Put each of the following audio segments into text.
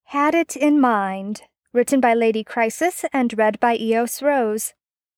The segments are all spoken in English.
Had It in Mind, written by Lady Crisis and read by Eos Rose.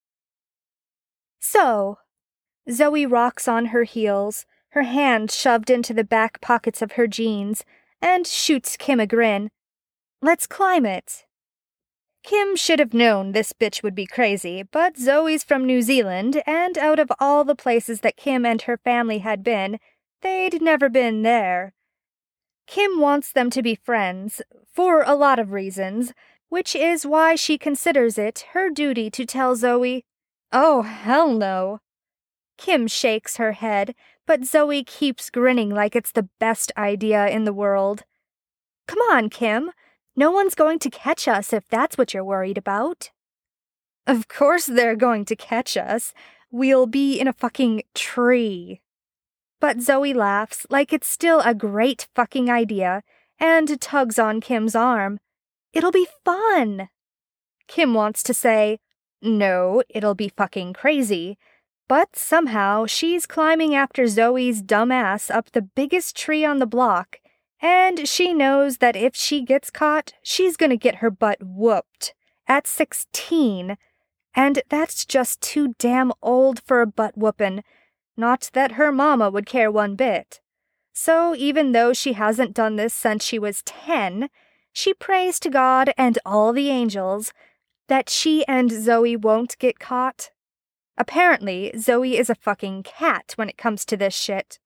So, Zoe rocks on her heels, her hand shoved into the back pockets of her jeans, and shoots Kim a grin. Let's climb it. Kim should have known this bitch would be crazy, but Zoe's from New Zealand, and out of all the places that Kim and her family had been, they'd never been there. Kim wants them to be friends, for a lot of reasons, which is why she considers it her duty to tell Zoe, "Oh, hell no." Kim shakes her head, but Zoe keeps grinning like it's the best idea in the world. Come on, Kim. No one's going to catch us if that's what you're worried about. Of course they're going to catch us. We'll be in a fucking tree. But Zoe laughs like it's still a great fucking idea and tugs on Kim's arm. It'll be fun. Kim wants to say, no, it'll be fucking crazy. But somehow she's climbing after Zoe's dumb ass up the biggest tree on the block, and she knows that if she gets caught, she's gonna get her butt whooped at 16. And that's just too damn old for a butt whoopin'. Not that her mama would care one bit. So even though she hasn't done this since she was 10, she prays to God and all the angels that she and Zoe won't get caught. Apparently, Zoe is a fucking cat when it comes to this shit.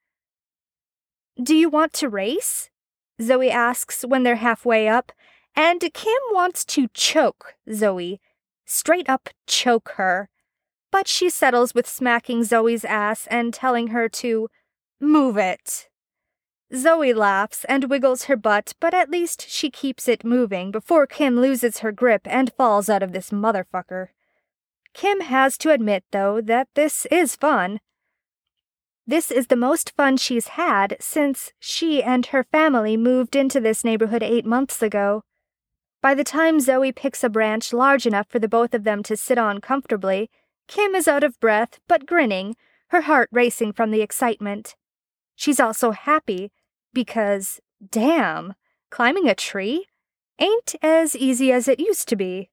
Do you want to race? Zoe asks when they're halfway up, and Kim wants to choke Zoe. Straight up choke her. But she settles with smacking Zoe's ass and telling her to move it. Zoe laughs and wiggles her butt, but at least she keeps it moving before Kim loses her grip and falls out of this motherfucker. Kim has to admit, though, that this is fun. This is the most fun she's had since she and her family moved into this neighborhood 8 months ago. By the time Zoe picks a branch large enough for the both of them to sit on comfortably, Kim is out of breath, but grinning, her heart racing from the excitement. She's also happy, because, damn, climbing a tree ain't as easy as it used to be.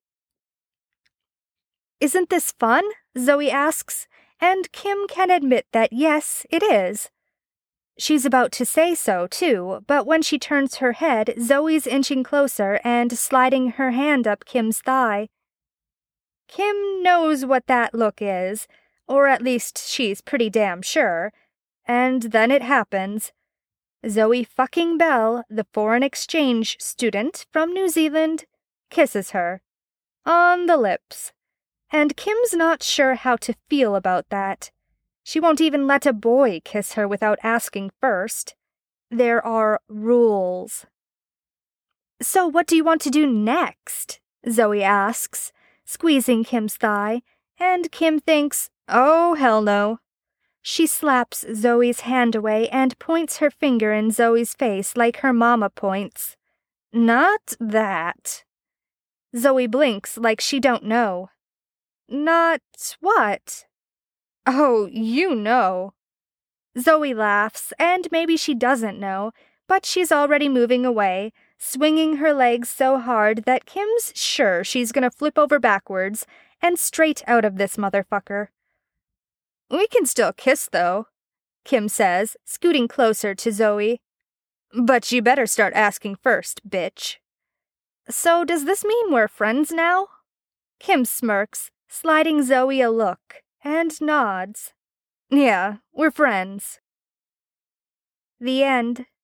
Isn't this fun? Zoe asks, and Kim can admit that yes, it is. She's about to say so, too, but when she turns her head, Zoe's inching closer and sliding her hand up Kim's thigh. Kim knows what that look is, or at least she's pretty damn sure, and then it happens. Zoe fucking Bell, the foreign exchange student from New Zealand, kisses her. On the lips. And Kim's not sure how to feel about that. She won't even let a boy kiss her without asking first. There are rules. So what do you want to do next? Zoe asks, squeezing Kim's thigh, and Kim thinks, oh, hell no. She slaps Zoe's hand away and points her finger in Zoe's face like her mama points. Not that. Zoe blinks like she don't know. Not what? Oh, you know. Zoe laughs, and maybe she doesn't know, but she's already moving away, swinging her legs so hard that Kim's sure she's gonna flip over backwards and straight out of this motherfucker. We can still kiss, though, Kim says, scooting closer to Zoe. But you better start asking first, bitch. So does this mean we're friends now? Kim smirks, sliding Zoe a look, and nods. Yeah, we're friends. The end.